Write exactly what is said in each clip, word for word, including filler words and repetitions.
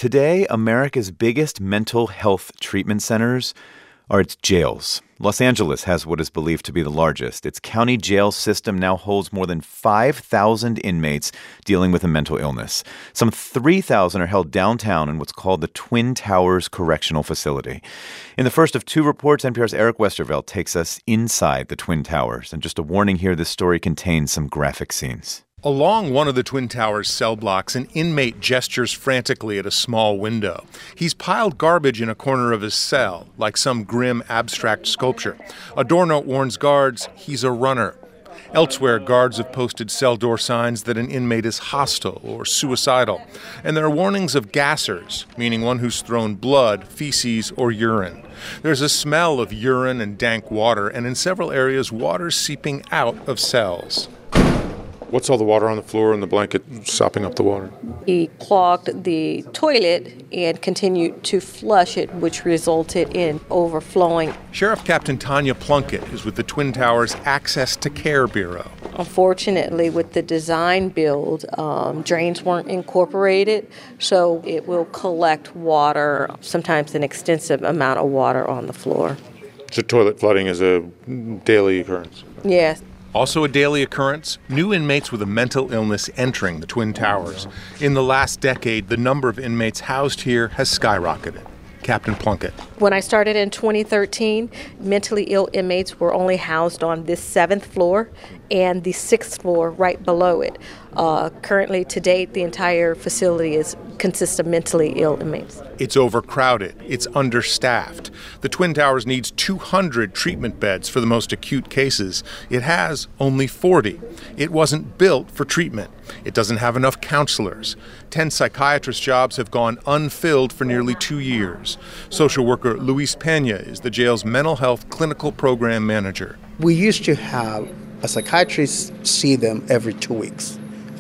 Today, America's biggest mental health treatment centers are its jails. Los Angeles has what is believed to be the largest. Its county jail system now holds more than five thousand inmates dealing with a mental illness. Some three thousand are held downtown in what's called the Twin Towers Correctional Facility. In the first of two reports, N P R's Eric Westervelt takes us inside the Twin Towers. And just a warning here, this story contains some graphic scenes. Along one of the Twin Towers cell blocks, an inmate gestures frantically at a small window. He's piled garbage in a corner of his cell, like some grim abstract sculpture. A door note warns guards he's a runner. Elsewhere, guards have posted cell door signs that an inmate is hostile or suicidal. And there are warnings of gassers, meaning one who's thrown blood, feces, or urine. There's a smell of urine and dank water, and in several areas, water's seeping out of cells. What's all the water on the floor and the blanket sopping up the water? He clogged the toilet and continued to flush it, which resulted in overflowing. Sheriff Captain Tanya Plunkett is with the Twin Towers Access to Care Bureau. Unfortunately, with the design build, um, drains weren't incorporated, so it will collect water, sometimes an extensive amount of water on the floor. So toilet flooding is a daily occurrence? Yes. Also a daily occurrence, new inmates with a mental illness entering the Twin Towers. In the last decade, the number of inmates housed here has skyrocketed. Captain Plunkett. When I started in twenty thirteen, mentally ill inmates were only housed on this seventh floor and the sixth floor right below it. Uh, currently, to date, the entire facility is consists of mentally ill inmates. It's overcrowded. It's understaffed. The Twin Towers needs two hundred treatment beds for the most acute cases. It has only forty. It wasn't built for treatment. It doesn't have enough counselors. Ten psychiatrist jobs have gone unfilled for nearly two years. Social worker Luis Pena is the jail's mental health clinical program manager. We used to have a psychiatrist see them every two weeks.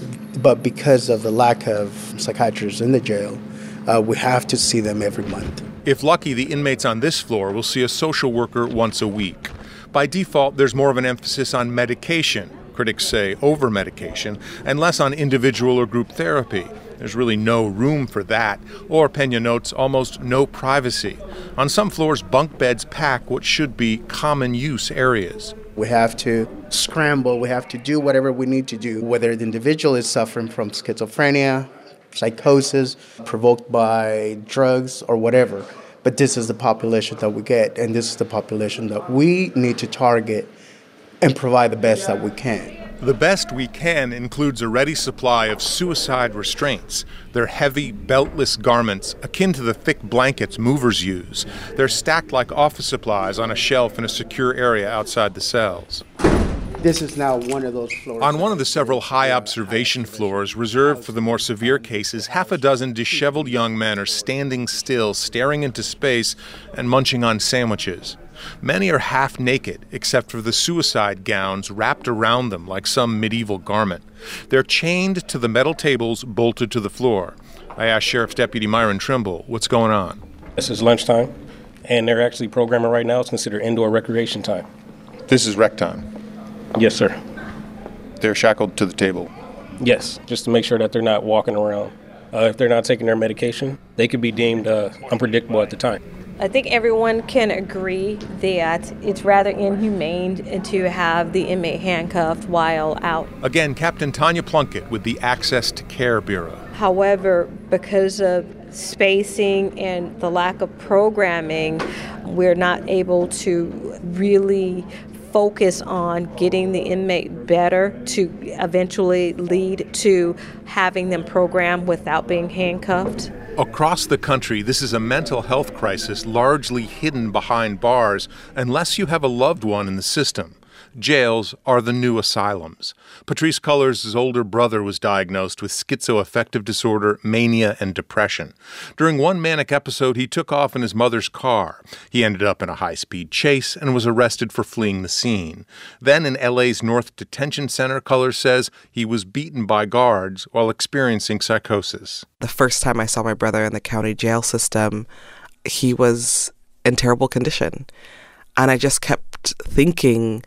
But because of the lack of psychiatrists in the jail, uh, we have to see them every month. If lucky, the inmates on this floor will see a social worker once a week. By default, there's more of an emphasis on medication, critics say over-medication, and less on individual or group therapy. There's really no room for that, or, Pena notes, almost no privacy. On some floors, bunk beds pack what should be common-use areas. We have to scramble, we have to do whatever we need to do, whether the individual is suffering from schizophrenia, psychosis, provoked by drugs, or whatever. But this is the population that we get, and this is the population that we need to target and provide the best that we can. The best we can includes a ready supply of suicide restraints. They're heavy, beltless garments akin to the thick blankets movers use. They're stacked like office supplies on a shelf in a secure area outside the cells. This is now one of those floors. On one of the several high observation floors reserved for the more severe cases, half a dozen disheveled young men are standing still, staring into space and munching on sandwiches. Many are half naked, except for the suicide gowns wrapped around them like some medieval garment. They're chained to the metal tables bolted to the floor. I asked Sheriff's Deputy Myron Trimble what's going on. This is lunchtime, and they're actually programming right now. It's considered indoor recreation time. This is rec time? Yes, sir. They're shackled to the table? Yes, just to make sure that they're not walking around. Uh, if they're not taking their medication, they could be deemed uh, unpredictable at the time. I think everyone can agree that it's rather inhumane to have the inmate handcuffed while out. Again, Captain Tanya Plunkett with the Access to Care Bureau. However, because of spacing and the lack of programming, we're not able to really focus on getting the inmate better to eventually lead to having them programmed without being handcuffed. Across the country, this is a mental health crisis largely hidden behind bars unless you have a loved one in the system. Jails are the new asylums. Patrice Cullors' older brother was diagnosed with schizoaffective disorder, mania, and depression. During one manic episode, he took off in his mother's car. He ended up in a high-speed chase and was arrested for fleeing the scene. Then in L A's North Detention Center, Cullors says he was beaten by guards while experiencing psychosis. The first time I saw my brother in the county jail system, he was in terrible condition. And I just kept thinking,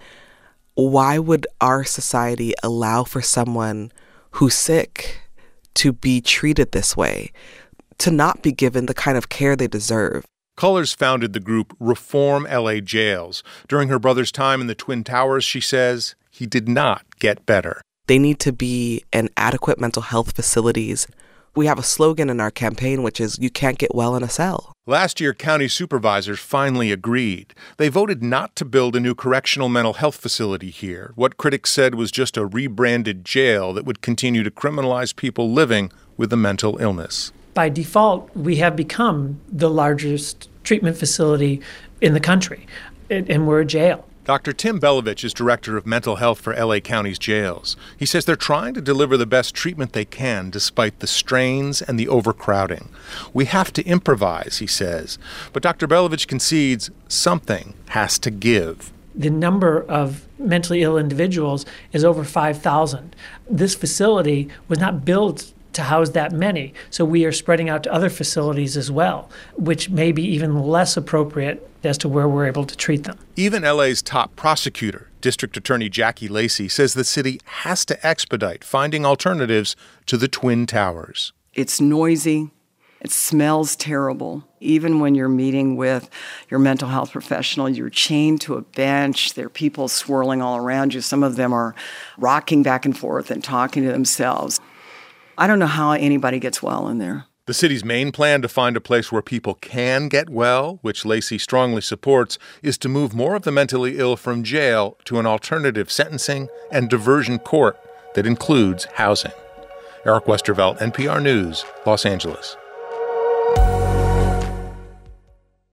why would our society allow for someone who's sick to be treated this way, to not be given the kind of care they deserve. Cullors founded the group Reform L A Jails. During her brother's time in the Twin Towers, she says, he did not get better. They need to be in adequate mental health facilities. We have a slogan in our campaign, which is, you can't get well in a cell. Last year, county supervisors finally agreed. They voted not to build a new correctional mental health facility here, what critics said was just a rebranded jail that would continue to criminalize people living with a mental illness. By default, we have become the largest treatment facility in the country, and we're a jail. Doctor Tim Belovich is director of mental health for L A County's jails. He says they're trying to deliver the best treatment they can despite the strains and the overcrowding. We have to improvise, he says. But Doctor Belovich concedes something has to give. The number of mentally ill individuals is over five thousand. This facility was not built to house that many, so we are spreading out to other facilities as well, which may be even less appropriate as to where we're able to treat them. Even L A's top prosecutor, District Attorney Jackie Lacey, says the city has to expedite finding alternatives to the Twin Towers. It's noisy. It smells terrible. Even when you're meeting with your mental health professional, you're chained to a bench. There are people swirling all around you. Some of them are rocking back and forth and talking to themselves. I don't know how anybody gets well in there. The city's main plan to find a place where people can get well, which Lacey strongly supports, is to move more of the mentally ill from jail to an alternative sentencing and diversion court that includes housing. Eric Westervelt, N P R News, Los Angeles.